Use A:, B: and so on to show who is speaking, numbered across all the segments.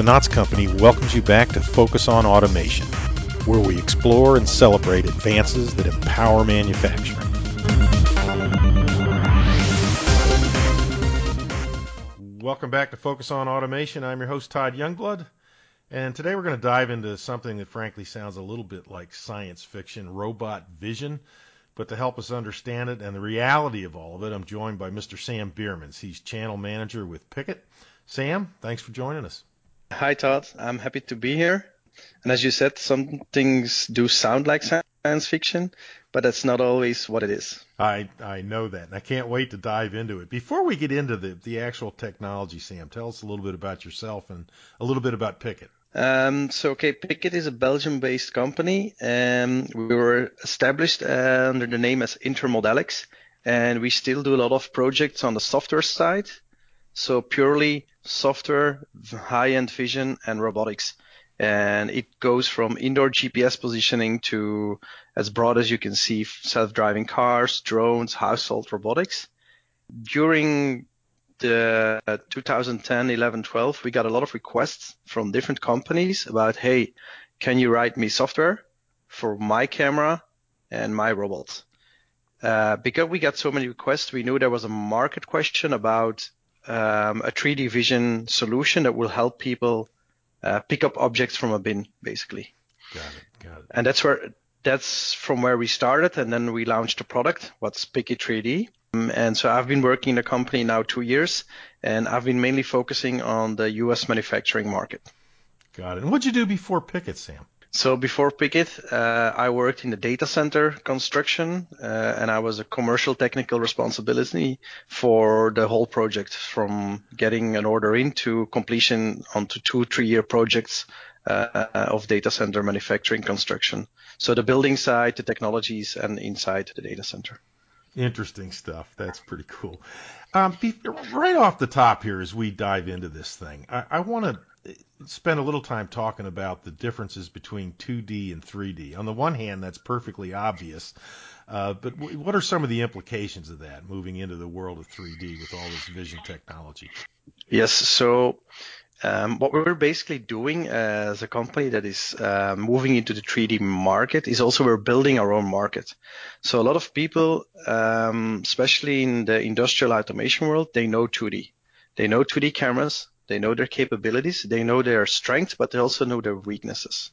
A: Knotts Company welcomes you back to Focus on Automation, where we explore and celebrate advances that empower manufacturing. Welcome back to Focus on Automation. I'm your host, Todd Youngblood, and today we're going to dive into something that frankly sounds a little bit like science fiction, robot vision. But to help us understand it and the reality of all of it, I'm joined by Mr. Sam Biermans. He's channel manager with Pickett. Sam, thanks for joining us.
B: Hi, Todd. I'm happy to be here. And as you said, some things do sound like science fiction, but that's not always what it is.
A: I know that, and I can't wait to dive into it. Before we get into the actual technology, Sam, tell us a little bit about yourself and a little bit about Pickett.
B: Pickett is a Belgium-based company, and we were established under the name as Intermodalics, and we still do a lot of projects on the software side. So purely software, high-end vision, and robotics. And it goes from indoor GPS positioning to, as broad as you can see, self-driving cars, drones, household robotics. During the 2010, 11, 12, we got a lot of requests from different companies about, hey, can you write me software for my camera and my robots? Because we got so many requests, we knew there was a market question about a 3D vision solution that will help people pick up objects from a bin, basically.
A: Got it.
B: And that's from where we started, and then we launched a product, what's Pickett 3D. And so I've been working in the company now 2 years, and I've been mainly focusing on the U.S. manufacturing market.
A: Got it. And what'd you do before Pickett, Sam?
B: So before Pickett, I worked in the data center construction, and I was a commercial technical responsibility for the whole project, from getting an order into completion onto 2-3 year projects of data center manufacturing construction. So the building side, the technologies, and inside the data center.
A: Interesting stuff. That's pretty cool. Right off the top here, as we dive into this thing, I want to spend a little time talking about the differences between 2D and 3D. On the one hand, that's perfectly obvious, but what are some of the implications of that moving into the world of 3D with all this vision technology?
B: Yes, so what we're basically doing as a company that is moving into the 3D market is also we're building our own market. So a lot of people, especially in the industrial automation world, they know 2D. They know 2D cameras. They know their capabilities, they know their strengths, but they also know their weaknesses.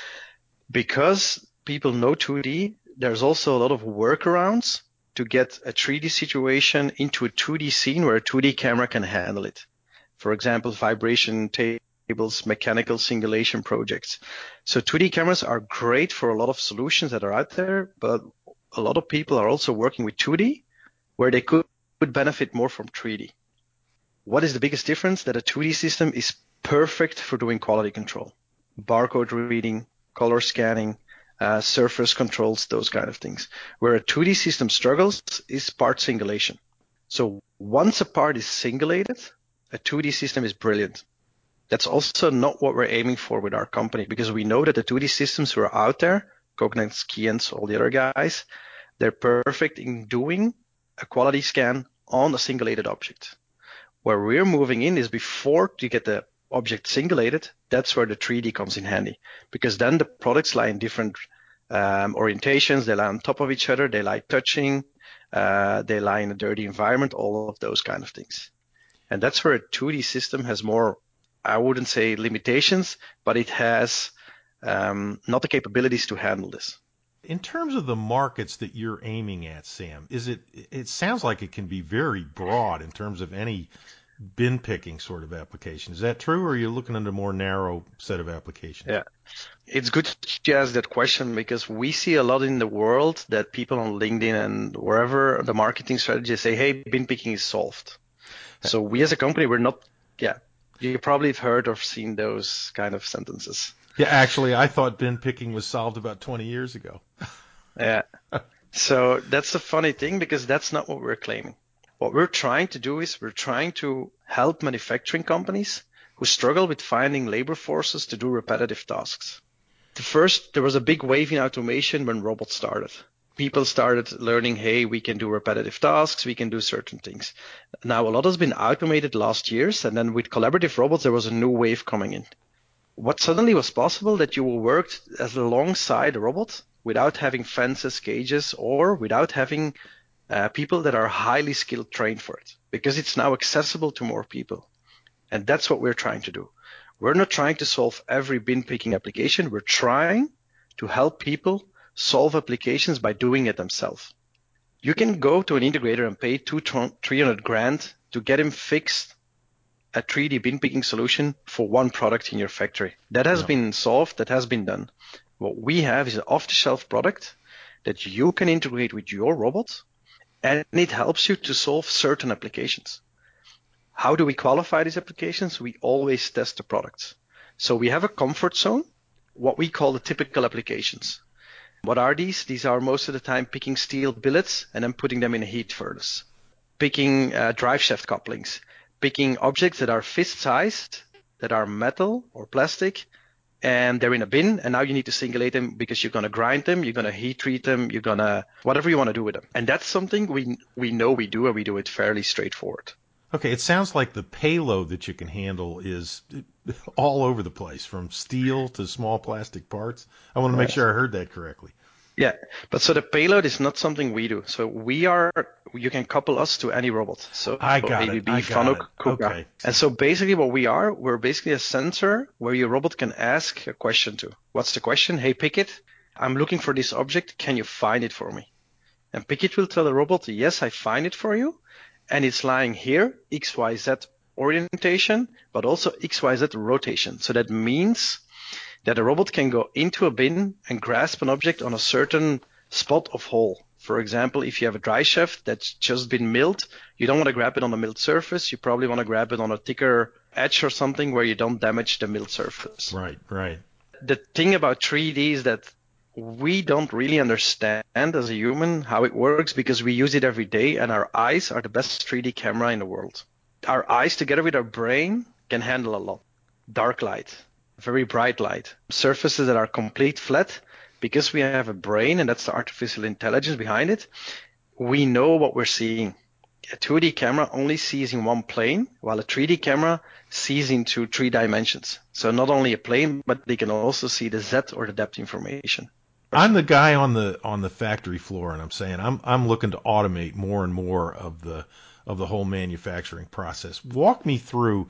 B: Because people know 2D, there's also a lot of workarounds to get a 3D situation into a 2D scene where a 2D camera can handle it. For example, vibration tables, mechanical singulation projects. So 2D cameras are great for a lot of solutions that are out there, but a lot of people are also working with 2D where they could benefit more from 3D. What is the biggest difference? That a 2D system is perfect for doing quality control, barcode reading, color scanning, surface controls, those kind of things. Where a 2D system struggles is part singulation. So once a part is singulated, a 2D system is brilliant. That's also not what we're aiming for with our company, because we know that the 2D systems who are out there, Cognex, Keyence, all the other guys, they're perfect in doing a quality scan on a singulated object. Where we're moving in is before you get the object singulated, that's where the 3D comes in handy. Because then the products lie in different orientations, they lie on top of each other, they lie touching, they lie in a dirty environment, all of those kind of things. And that's where a 2D system has more, I wouldn't say limitations, but it has not the capabilities to handle this.
A: In terms of the markets that you're aiming at, Sam, it sounds like it can be very broad in terms of any bin picking sort of application. Is that true, or are you looking at a more narrow set of applications?
B: Yeah, it's good to ask that question because we see a lot in the world that people on LinkedIn and wherever the marketing strategies say, hey, bin picking is solved. So we as a company, we're not, you probably have heard or seen those kind of sentences.
A: Yeah, actually, I thought bin picking was solved about 20 years ago.
B: Yeah. So that's the funny thing because that's not what we're claiming. What we're trying to do is we're trying to help manufacturing companies who struggle with finding labor forces to do repetitive tasks. There was a big wave in automation when robots started. People started learning, hey, we can do repetitive tasks, we can do certain things. Now, a lot has been automated last years, and then with collaborative robots, there was a new wave coming in. What suddenly was possible that you worked as alongside a robot without having fences, cages, or without having people that are highly skilled trained for it, because it's now accessible to more people. And that's what we're trying to do. We're not trying to solve every bin picking application. We're trying to help people solve applications by doing it themselves. You can go to an integrator and pay 300 grand to get him fixed a 3D bin picking solution for one product in your factory. That has been solved, that has been done. What we have is an off-the-shelf product that you can integrate with your robot, and it helps you to solve certain applications. How do we qualify these applications? We always test the products. So we have a comfort zone, what we call the typical applications. What are these? These are most of the time picking steel billets and then putting them in a heat furnace, picking drive shaft couplings, picking objects that are fist-sized, that are metal or plastic, and they're in a bin, and now you need to singulate them because you're going to grind them, you're going to heat treat them, you're going to whatever you want to do with them. And that's something we know we do, and we do it fairly straightforward.
A: Okay, it sounds like the payload that you can handle is all over the place, from steel to small plastic parts. I want to make sure I heard that correctly.
B: Yeah, but so the payload is not something we do. So you can couple us to any robot. So
A: I got it.
B: ABB,
A: I got
B: Fanuc,
A: it.
B: KUKA.
A: Okay.
B: And so basically what we're basically a sensor where your robot can ask a question to. What's the question? Hey, Pickit, I'm looking for this object. Can you find it for me? And Pickit will tell the robot, yes, I find it for you. And it's lying here, XYZ orientation, but also XYZ rotation. So that means that a robot can go into a bin and grasp an object on a certain spot of hole. For example, if you have a dry shaft that's just been milled, you don't want to grab it on a milled surface. You probably want to grab it on a thicker edge or something where you don't damage the milled surface.
A: Right, right.
B: The thing about 3D is that we don't really understand as a human how it works because we use it every day, and our eyes are the best 3D camera in the world. Our eyes together with our brain can handle a lot. Dark light, very bright light, surfaces that are complete flat. Because we have a brain, and that's the artificial intelligence behind it, we know what we're seeing. A 2D camera only sees in one plane, while a 3D camera sees into 3 dimensions. So not only a plane, but they can also see the Z or the depth information.
A: I'm the guy on the factory floor, and I'm saying I'm looking to automate more and more of the whole manufacturing process. Walk me through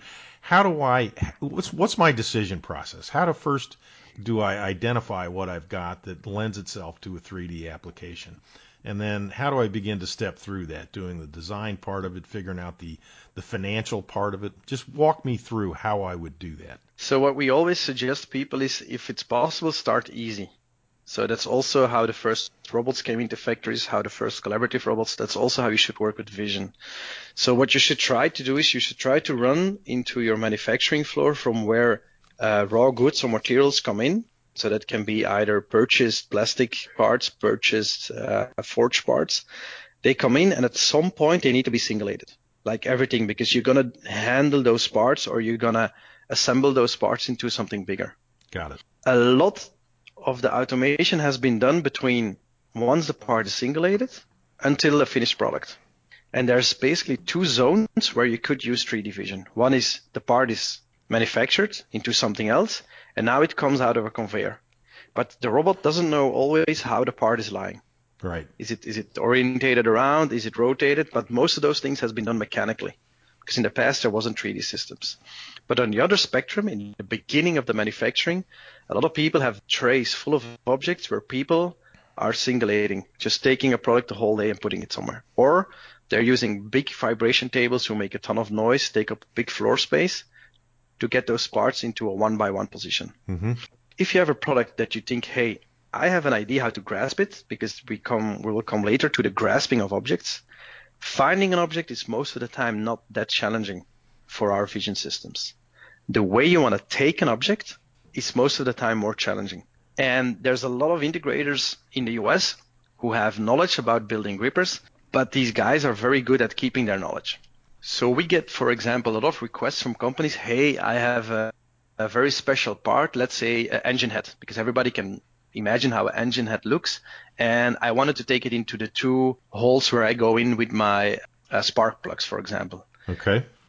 A: what's my decision process? How to first do I identify what I've got that lends itself to a 3D application? And then how do I begin to step through that, doing the design part of it, figuring out the financial part of it? Just walk me through how I would do that.
B: So what we always suggest people is, if it's possible, start easy. So that's also how the first robots came into factories, how the first collaborative robots, that's also how you should work with vision. So what you should try to do is you should try to run into your manufacturing floor from where raw goods or materials come in. So that can be either purchased plastic parts, purchased forged parts. They come in, and at some point they need to be singulated, like everything, because you're going to handle those parts or you're going to assemble those parts into something bigger.
A: Got it.
B: A lot of the automation has been done between once the part is singulated until the finished product. And there's basically two zones where you could use 3D vision. One is the part is manufactured into something else, and now it comes out of a conveyor. But the robot doesn't know always how the part is lying.
A: Right.
B: Is it orientated around? Is it rotated? But most of those things has been done mechanically, because in the past there wasn't 3D systems. But on the other spectrum, in the beginning of the manufacturing, a lot of people have trays full of objects where people are singulating, just taking a product the whole day and putting it somewhere. Or they're using big vibration tables who make a ton of noise, take up big floor space to get those parts into a 1x1 position.
A: Mm-hmm.
B: If you have a product that you think, hey, I have an idea how to grasp it, because we will come later to the grasping of objects. Finding an object is most of the time not that challenging for our vision systems. The way you want to take an object is most of the time more challenging. And there's a lot of integrators in the US who have knowledge about building grippers, but these guys are very good at keeping their knowledge. So we get, for example, a lot of requests from companies, hey, I have a very special part, let's say an engine head, because everybody can imagine how an engine head looks. And I wanted to take it into the two holes where I go in with my spark plugs, for example.
A: Okay.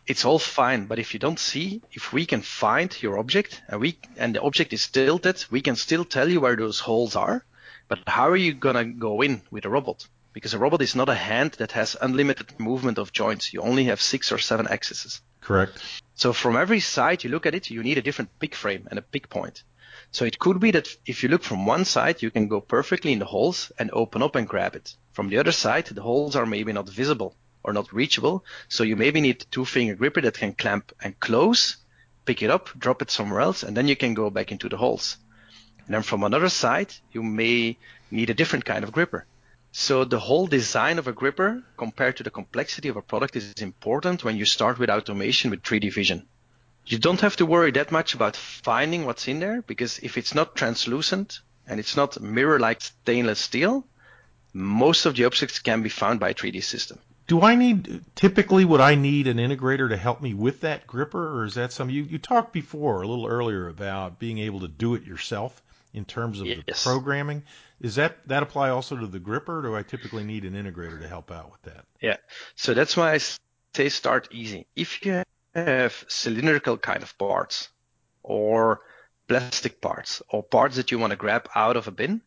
B: it's all fine. But if you don't see, if we can find your object and the object is tilted, we can still tell you where those holes are. But how are you gonna go in with a robot? Because a robot is not a hand that has unlimited movement of joints. You only have 6 or 7 axes.
A: Correct.
B: So from every side you look at it, you need a different pick frame and a pick point. So it could be that if you look from one side, you can go perfectly in the holes and open up and grab it. From the other side, the holes are maybe not visible or not reachable. So you maybe need a 2-finger gripper that can clamp and close, pick it up, drop it somewhere else, and then you can go back into the holes. And then from another side, you may need a different kind of gripper. So the whole design of a gripper compared to the complexity of a product is important when you start with automation with 3D vision. You don't have to worry that much about finding what's in there, because if it's not translucent and it's not mirror-like stainless steel, most of the objects can be found by a 3D system.
A: Typically, would I need an integrator to help me with that gripper, or is that something you talked before a little earlier about being able to do it yourself in terms of the programming? Is that apply also to the gripper, or do I typically need an integrator to help out with that?
B: Yeah, so that's why I say start easy. If you have cylindrical kind of parts or plastic parts or parts that you want to grab out of a bin,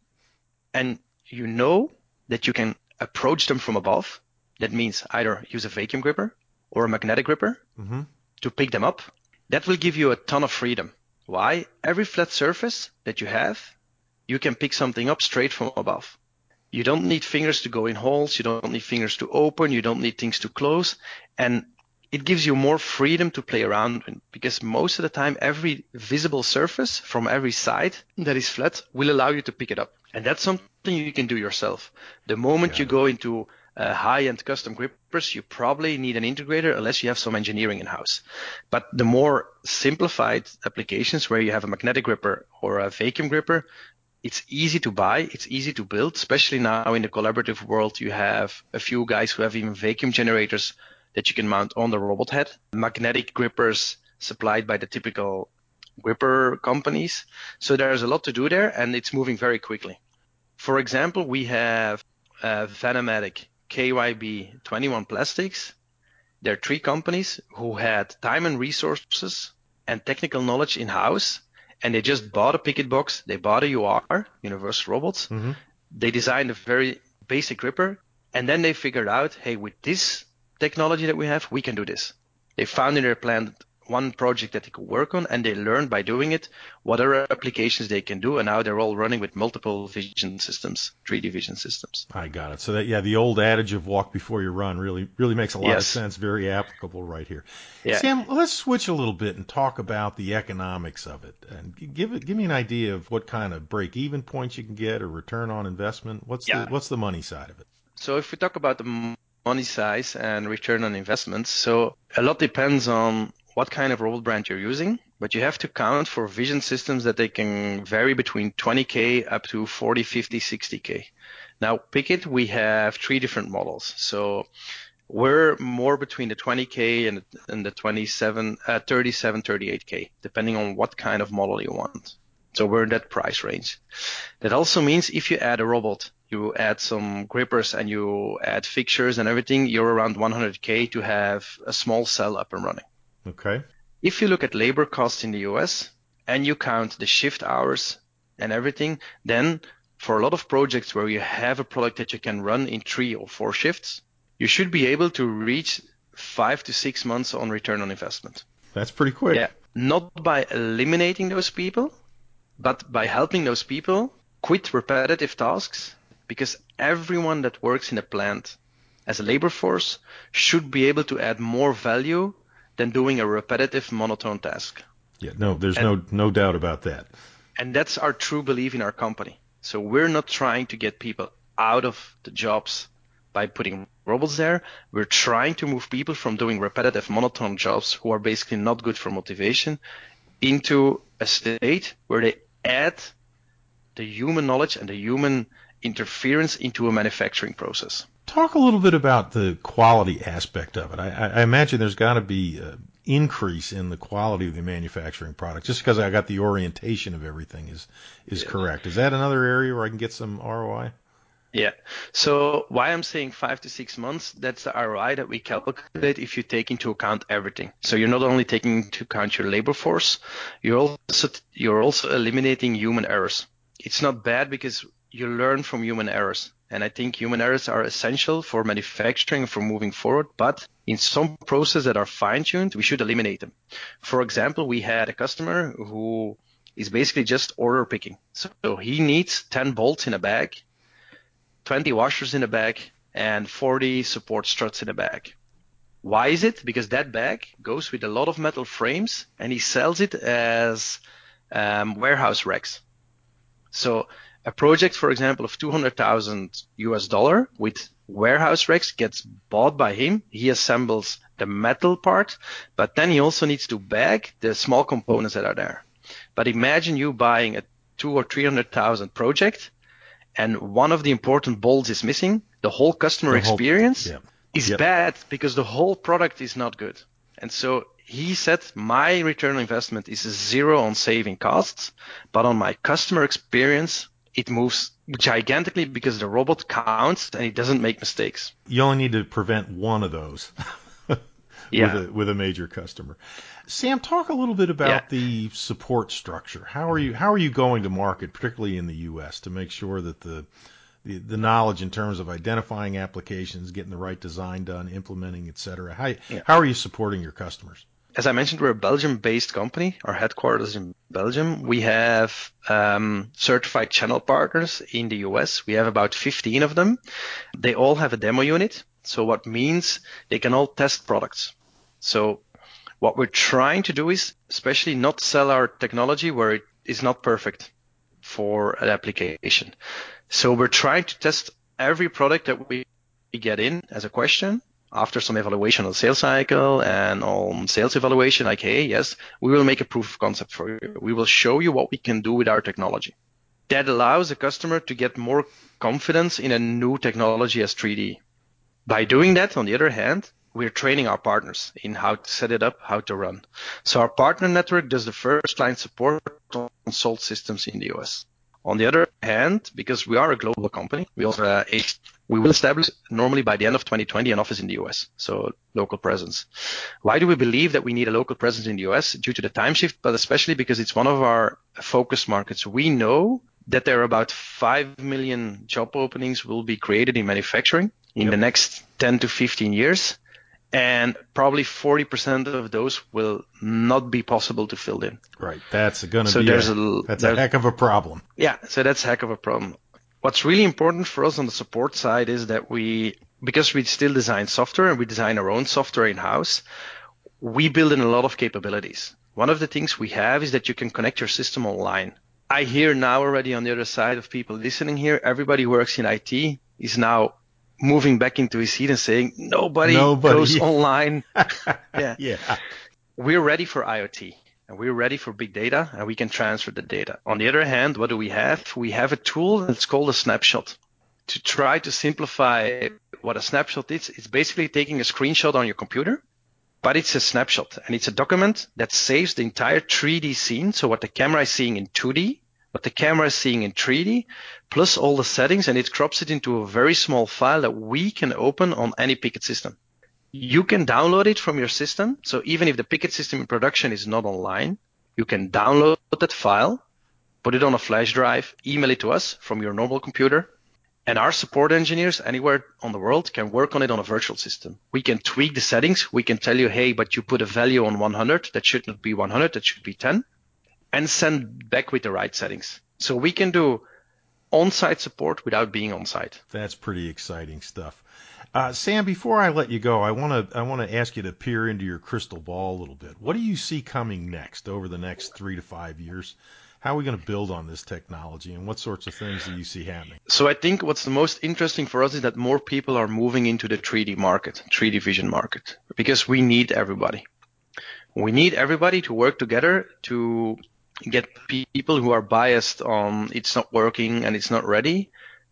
B: and you know that you can approach them from above, that means either use a vacuum gripper or a magnetic gripper to pick them up. That will give you a ton of freedom. Why? Every flat surface that you have, you can pick something up straight from above. You don't need fingers to go in holes. You don't need fingers to open. You don't need things to close. And it gives you more freedom to play around with, because most of the time, every visible surface from every side that is flat will allow you to pick it up. And that's something you can do yourself. The moment you go into high-end custom grippers, you probably need an integrator unless you have some engineering in-house. But the more simplified applications where you have a magnetic gripper or a vacuum gripper, it's easy to buy, it's easy to build, especially now in the collaborative world. You have a few guys who have even vacuum generators that you can mount on the robot head. Magnetic grippers supplied by the typical gripper companies. So there's a lot to do there, and it's moving very quickly. For example, we have Vanomatic, KYB, 21 Plastics. There are 3 companies who had time and resources and technical knowledge in-house, and they just bought a Picket box. They bought a UR, Universal Robots. They designed a very basic gripper, and then they figured out, hey, with this technology that we have, we can do this. They found in their plan one project that they could work on, and they learned by doing it what other applications they can do, and now they're all running with multiple vision systems, 3D vision systems.
A: I got it. So that, the old adage of walk before you run really makes a lot of sense, very applicable right here.
B: Yeah.
A: Sam, let's switch a little bit and talk about the economics of it, and give me an idea of what kind of break-even points you can get or return on investment. What's the money side of it?
B: So if we talk about the money size and return on investments, so a lot depends on what kind of robot brand you're using, but you have to count for vision systems that they can vary between 20K up to 40, 50, 60K. Now, Picket, we have 3 different models. So we're more between the 20K and the 37, 38K, depending on what kind of model you want. So we're in that price range. That also means if you add a robot, you add some grippers and you add fixtures and everything, you're around 100K to have a small cell up and running.
A: Okay.
B: If you look at labor costs in the US and you count the shift hours and everything, then for a lot of projects where you have a product that you can run in 3 or 4 shifts, you should be able to reach 5 to 6 months on return on investment.
A: That's pretty quick.
B: Yeah, not by eliminating those people, but by helping those people quit repetitive tasks, because everyone that works in a plant as a labor force should be able to add more value than doing a repetitive monotone task.
A: Yeah, no, there's no doubt about that.
B: And that's our true belief in our company. So we're not trying to get people out of the jobs by putting robots there. We're trying to move people from doing repetitive monotone jobs who are basically not good for motivation into a state where they add the human knowledge and the human interference into a manufacturing process.
A: Talk a little bit about the quality aspect of it. I imagine there's got to be an increase in the quality of the manufacturing product, just because I got the orientation of everything is correct. Is that another area where I can get some ROI?
B: Yeah. So why I'm saying 5 to 6 months, that's the ROI that we calculate if you take into account everything. So you're not only taking into account your labor force, you're also eliminating human errors. It's not bad because you learn from human errors. And I think human errors are essential for manufacturing and for moving forward. But in some processes that are fine-tuned, we should eliminate them. For example, we had a customer who is basically just order picking. So he needs 10 bolts in a bag, 20 washers in a bag, and 40 support struts in a bag. Why is it? Because that bag goes with a lot of metal frames and he sells it as warehouse racks. So a project, for example, of 200,000 US dollar with warehouse racks gets bought by him. He assembles the metal part, but then he also needs to bag the small components that are there. But imagine you buying a 200,000 or 300,000 project, and one of the important bolts is missing. The whole customer experience
A: Yeah.
B: is
A: Yep.
B: bad because the whole product is not good. And so he said, my return on investment is zero on saving costs, but on my customer experience, it moves gigantically because the robot counts and it doesn't make mistakes.
A: You only need to prevent one of those with
B: Yeah.
A: a major customer. Sam, talk a little bit
B: Yeah.
A: about the support structure. How are you going to market, particularly in the U.S., to make sure that the knowledge in terms of identifying applications, getting the right design done, implementing, et cetera.
B: Yeah.
A: How are you supporting your customers?
B: As I mentioned, we're a Belgium-based company. Our headquarters in Belgium. We have certified channel partners in the US. We have about 15 of them. They all have a demo unit. So what means they can all test products. So what we're trying to do is especially not sell our technology where it is not perfect for an application. So we're trying to test every product that we get in as a question after some evaluation on sales cycle and on sales evaluation, like, hey, yes, we will make a proof of concept for you. We will show you what we can do with our technology. That allows the customer to get more confidence in a new technology as 3D. By doing that, on the other hand, we're training our partners in how to set it up, how to run. So our partner network does the first line support on sold systems in the US. On the other hand, because we are a global company, we will establish normally by the end of 2020 an office in the US, so local presence. Why do we believe that we need a local presence in the US? Due to the time shift, but especially because it's one of our focus markets. We know that there are about 5 million job openings will be created in manufacturing in the next 10 to 15 years. And probably 40% of those will not be possible to fill in.
A: Right. That's going to
B: So
A: be a heck of a problem.
B: Yeah, so that's a heck of a problem. What's really important for us on the support side is that because we still design software and we design our own software in-house, we build in a lot of capabilities. One of the things we have is that you can connect your system online. I hear now already on the other side of people listening here, everybody who works in IT is now moving back into his seat and saying, nobody goes online. Yeah.
A: Yeah.
B: We're ready for IoT and we're ready for big data and we can transfer the data. On the other hand, what do we have? We have a tool that's called a snapshot. To try to simplify what a snapshot is, it's basically taking a screenshot on your computer, but it's a snapshot and it's a document that saves the entire 3D scene. So what the camera is seeing in 2D, what the camera is seeing in 3D, plus all the settings, and it crops it into a very small file that we can open on any Picket system. You can download it from your system. So even if the Picket system in production is not online, you can download that file, put it on a flash drive, email it to us from your normal computer, and our support engineers anywhere on the world can work on it on a virtual system. We can tweak the settings. We can tell you, hey, but you put a value on 100. That should not be 100. That should be 10. And send back with the right settings. So we can do on-site support without being on-site.
A: That's pretty exciting stuff. Sam, before I let you go, I want to ask you to peer into your crystal ball a little bit. What do you see coming next over the next 3 to 5 years? How are we going to build on this technology, and what sorts of things do you see happening?
B: So I think what's the most interesting for us is that more people are moving into the 3D market, 3D vision market, because we need everybody. We need everybody to work together to get people who are biased on it's not working and it's not ready,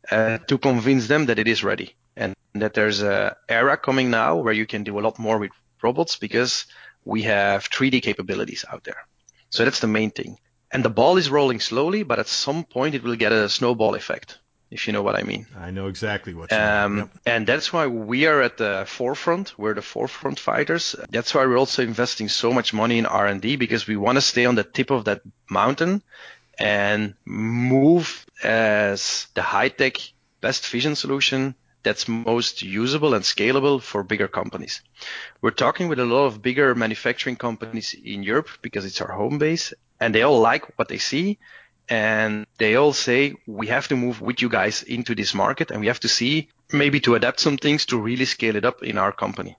B: to convince them that it is ready and that there's a era coming now where you can do a lot more with robots because we have 3D capabilities out there. So that's the main thing. And the ball is rolling slowly, but at some point it will get a snowball effect. if you know what I mean.
A: I know exactly what you mean. Yep.
B: And that's why we are at the forefront. We're the forefront fighters. That's why we're also investing so much money in R&D, because we want to stay on the tip of that mountain and move as the high-tech best vision solution that's most usable and scalable for bigger companies. We're talking with a lot of bigger manufacturing companies in Europe because it's our home base, and they all like what they see. And they all say, we have to move with you guys into this market, and we have to see maybe to adapt some things to really scale it up in our company.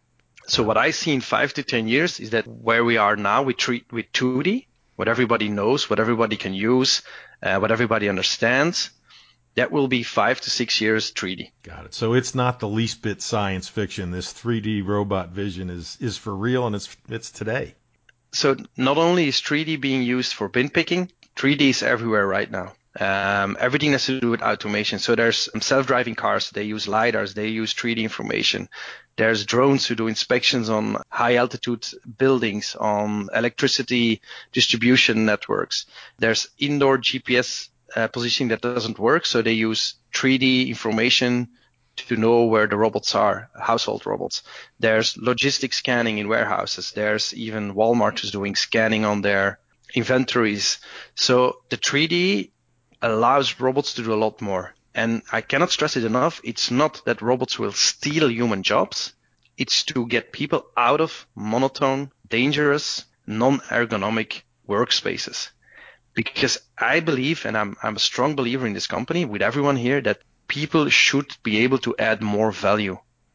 B: So what I see in 5 to 10 years is that where we are now with 2D, what everybody knows, what everybody can use, what everybody understands, that will be 5 to 6 years 3D.
A: Got it. So it's not the least bit science fiction. This 3D robot vision is for real, and it's today.
B: So not only is 3D being used for bin picking, 3D is everywhere right now. Everything has to do with automation. So there's self-driving cars. They use LiDARs. They use 3D information. There's drones who do inspections on high altitude buildings, on electricity distribution networks. There's indoor GPS positioning that doesn't work. So they use 3D information to know where the robots are, household robots. There's logistics scanning in warehouses. There's even Walmart is doing scanning on their inventories. So the 3D allows robots to do a lot more. And I cannot stress it enough. It's not that robots will steal human jobs. It's to get people out of monotone, dangerous, non-ergonomic workspaces. Because I believe, and I'm a strong believer in this company with everyone here, that people should be able to add more value.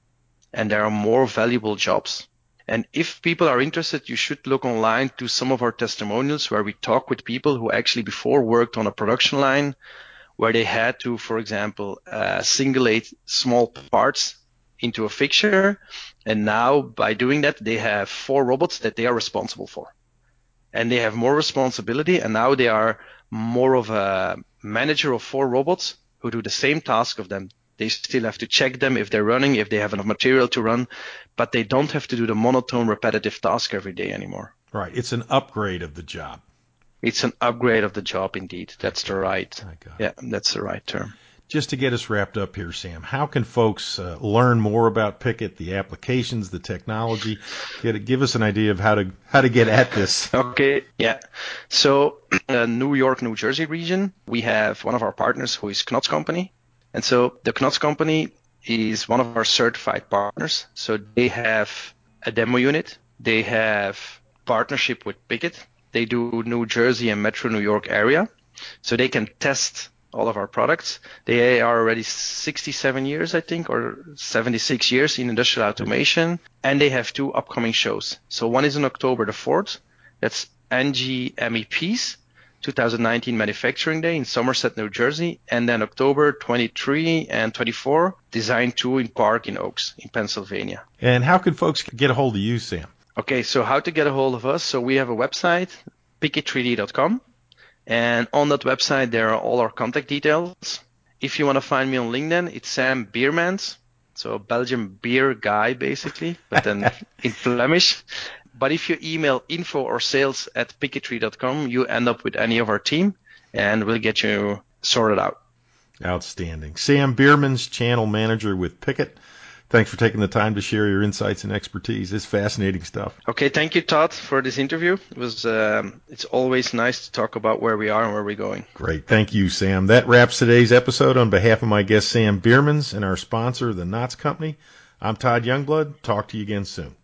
B: And there are more valuable jobs. And if people are interested, you should look online to some of our testimonials where we talk with people who actually before worked on a production line where they had to, for example, singulate small parts into a fixture. And now by doing that, they have 4 robots that they are responsible for. And they have more responsibility. And now they are more of a manager of 4 robots who do the same task of them. They still have to check them if they're running, if they have enough material to run, but they don't have to do the monotone, repetitive task every day anymore.
A: Right. It's an upgrade of the job.
B: It's an upgrade of the job, indeed. That's the right term.
A: Just to get us wrapped up here, Sam, how can folks learn more about Pickett, the applications, the technology? Give us an idea of how to get at this.
B: Okay, yeah. So New York, New Jersey region, we have one of our partners who is Knots Company. And so the Knots Company is one of our certified partners. So they have a demo unit. They have partnership with Pickett. They do New Jersey and Metro New York area. So they can test all of our products. They are already 67 years, I think, or 76 years in industrial automation. And they have 2 upcoming shows. So one is on October the 4th. That's NG MEPs. 2019 Manufacturing Day in Somerset, New Jersey, and then October 23 and 24, Design 2 in Park in Oaks in Pennsylvania.
A: And how can folks get a hold of you, Sam?
B: Okay, so how to get a hold of us? So we have a website, pickett3d.com, and on that website there are all our contact details. If you want to find me on LinkedIn, it's Sam Biermans, so a Belgian beer guy basically, but then in Flemish. But if you email info or sales at pickett3d.com, you end up with any of our team, and we'll get you sorted out.
A: Outstanding. Sam Biermans, channel manager with Pickett. Thanks for taking the time to share your insights and expertise. It's fascinating stuff.
B: Okay, thank you, Todd, for this interview. It's always nice to talk about where we are and where we're going.
A: Great. Thank you, Sam. That wraps today's episode. On behalf of my guest, Sam Biermans, and our sponsor, the Knots Company, I'm Todd Youngblood. Talk to you again soon.